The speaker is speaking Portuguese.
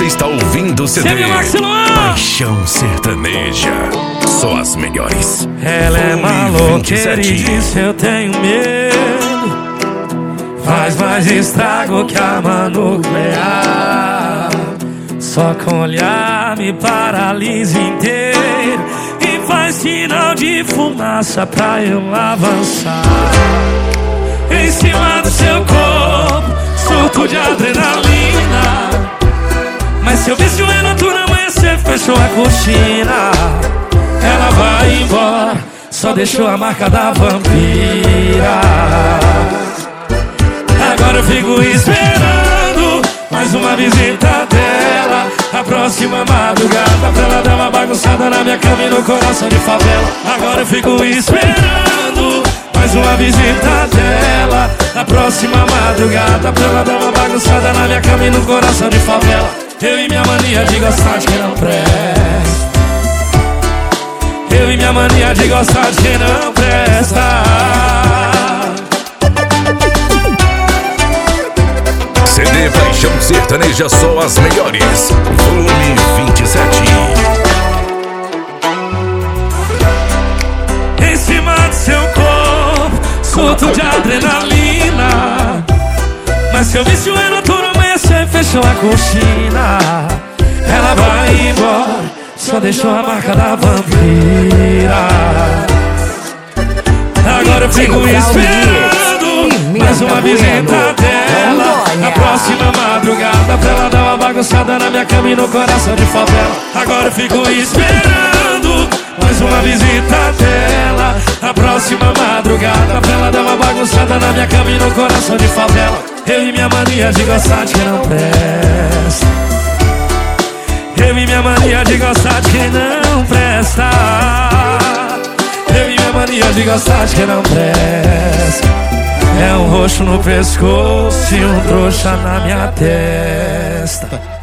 Você está ouvindo o CD Paixão Sertaneja. Só as melhores. Ela é maloqueira e disse eu tenho medo. Faz mais estrago que arma nuclear. Só com olhar me paralisa inteiro e faz sinal de fumaça pra eu avançar. Em cima do seu corpo, surto de adrenalina. Mas se eu ver se o Renato não amanhecer, fechou a cortina. Ela vai embora, só deixou a marca da vampira. Agora eu fico esperando mais uma visita dela. A próxima madrugada pra ela dar uma bagunçada na minha cama e no coração de favela. Agora eu fico esperando mais uma visita dela. Na próxima madrugada pra ela dar uma bagunçada na minha cama e no coração de favela. Eu e minha mania de gostar de quem não presta. Eu e minha mania de gostar de quem não presta. CD Paixão Sertaneja, só as melhores. Volume 27. Em cima do seu corpo, surto de adrenalina. Mas se eu visse o Renato no amanhecer, fechou a cortina. Ela vai embora, só deixou a marca da vampira. Agora eu fico esperando mais uma visita dela. Na próxima madrugada pra ela dar uma bagunçada na minha cama e no coração de favela. Agora eu fico esperando mais uma visita dela. Na próxima madrugada pra ela dar uma bagunçada na minha cama e no coração de favela. Eu e minha mania de gostar de quem não presta. Eu e minha mania de gostar de quem não presta. Eu e minha mania de gostar de quem não presta. É um roxo no pescoço e um trouxa na minha testa.